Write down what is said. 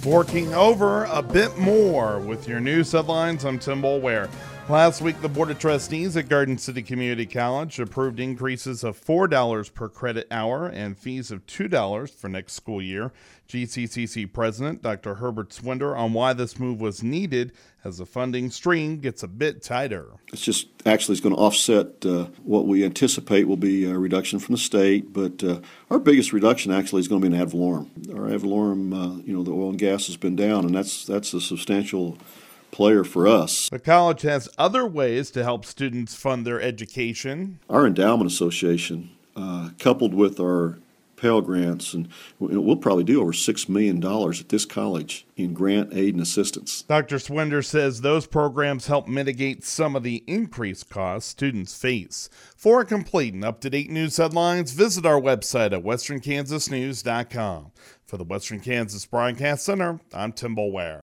Forking over a bit more with your news headlines. I'm Tim Boulware. Last week, the Board of Trustees at Garden City Community College approved increases of $4 per credit hour and fees of $2 for next school year. GCCC President Dr. Herbert Swinder on why this move was needed as the funding stream gets a bit tighter. It's just actually it's going to offset what we anticipate will be a reduction from the state, but our biggest reduction actually is going to be in ad valorem. Our ad valorem, the oil and gas has been down, and that's a substantial player for us. The college has other ways to help students fund their education. Our endowment association, coupled with our Pell Grants, and we'll probably do over $6 million at this college in grant aid and assistance. Dr. Swinder says those programs help mitigate some of the increased costs students face. For a complete and up-to-date news headlines, visit our website at westernkansasnews.com. For the Western Kansas Broadcast Center, I'm Tim Boulware.